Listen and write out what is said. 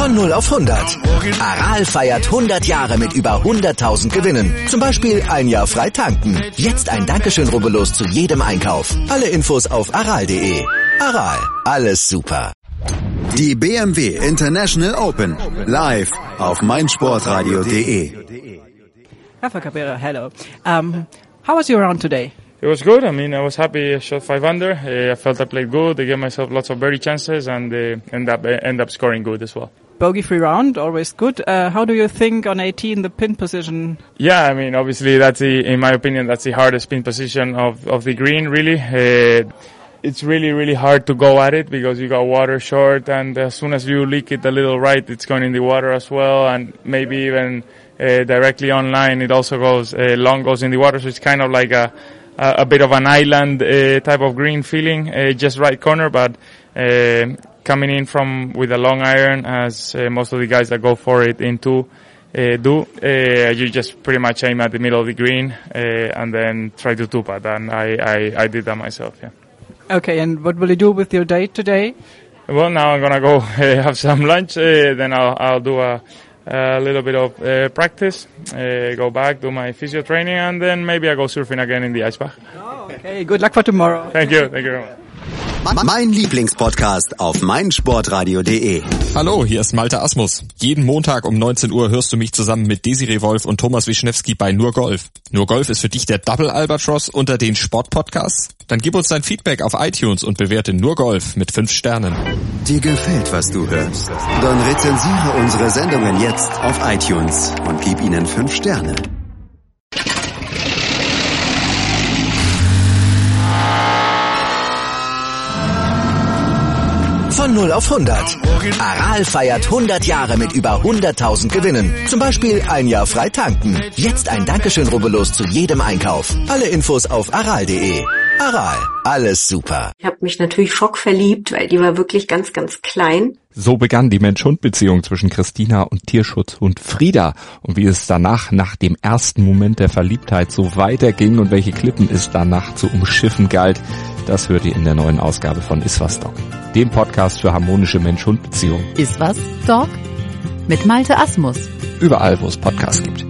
Von 0 auf 100. Aral feiert 100 Jahre mit über 100.000 Gewinnen. Zum Beispiel ein Jahr frei tanken. Jetzt ein Dankeschön, rubbellos zu jedem Einkauf. Alle Infos auf aral.de. Aral, alles super. Die BMW International Open. Live auf meinsportradio.de. Rafa Cabrera, hello. How was your round today? It was good. I mean, I was happy. I shot 5 under. I felt I played good. I gave myself lots of birdie chances and end up scoring good as well. Bogey-free round, always good. How do you think on 18 the pin position? Yeah, I mean, obviously in my opinion, that's the hardest pin position of the green, really. It's really, really hard to go at it because you got water short, and as soon as you leak it a little right, it's going in the water as well, and maybe even directly online, it also goes long goes in the water. So it's kind of like a bit of an island type of green feeling, just right corner, but coming in with a long iron, as most of the guys that go for it do, you just pretty much aim at the middle of the green and then try to two-putt, and I did that myself, yeah. Okay, and what will you do with your day today? Well, now I'm gonna go have some lunch, then I'll do a little bit of practice, go back, do my physio training, and then maybe I go surfing again in the ice bath. Oh, okay, good luck for tomorrow. Thank you very much. Mein Lieblingspodcast auf meinsportradio.de. Hallo, hier ist Malte Asmus. Jeden Montag um 19 Uhr hörst du mich zusammen mit Desiree Wolf und Thomas Wischnewski bei Nur Golf. Nur Golf ist für dich der Double Albatross unter den Sportpodcasts? Dann gib uns dein Feedback auf iTunes und bewerte Nur Golf mit 5 Sternen. Dir gefällt, was du hörst? Dann rezensiere unsere Sendungen jetzt auf iTunes und gib ihnen 5 Sterne. Von 0 auf 100. Aral feiert 100 Jahre mit über 100.000 Gewinnen. Zum Beispiel ein Jahr frei tanken. Jetzt ein Dankeschön, rubbellos zu jedem Einkauf. Alle Infos auf aral.de. Aral, alles super. Ich habe mich natürlich schockverliebt, weil die war wirklich ganz, ganz klein. So begann die Mensch-Hund-Beziehung zwischen Christina und Tierschutzhund Frieda. Und wie es danach, nach dem ersten Moment der Verliebtheit, so weiterging und welche Klippen es danach zu umschiffen galt, das hört ihr in der neuen Ausgabe von Iswas Dog, dem Podcast für harmonische Mensch-Hund-Beziehungen. Iswas Dog? Mit Malte Asmus. Überall, wo es Podcasts gibt.